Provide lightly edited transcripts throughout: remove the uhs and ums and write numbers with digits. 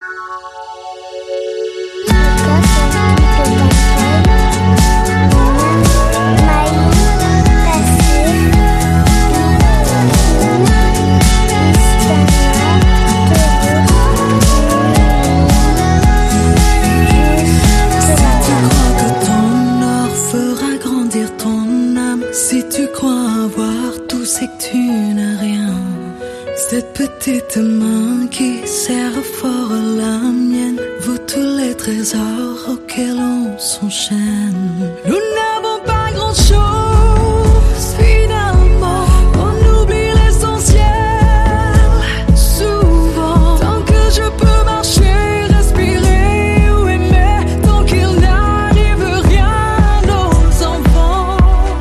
Si tu crois avoir tout, c'est que tu n'as rien. Cette petite main qui serre fort la mienne vaut tous les trésors auxquels on s'enchaîne. Nous n'avons pas grand-chose, finalement. On oublie l'essentiel, souvent. Tant que je peux marcher, respirer ou aimer, tant qu'il n'arrive rien aux enfants.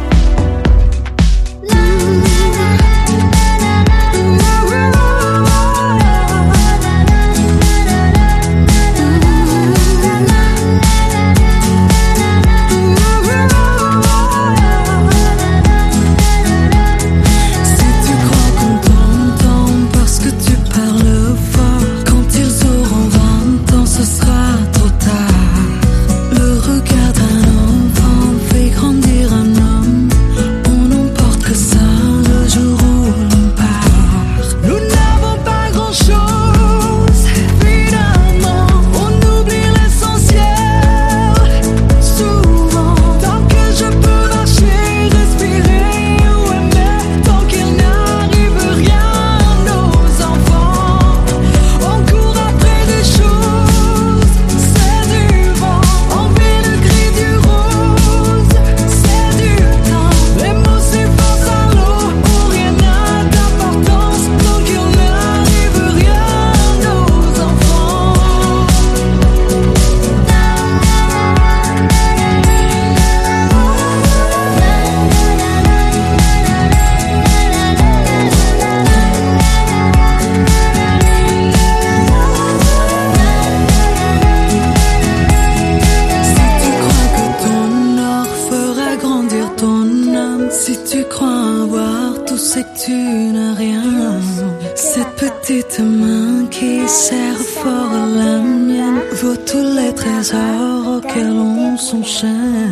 Si tu crois avoir tout, c'est que tu n'as rien. Cette petite main qui serre fort la mienne vaut tous les trésors auxquels on s'enchaîne.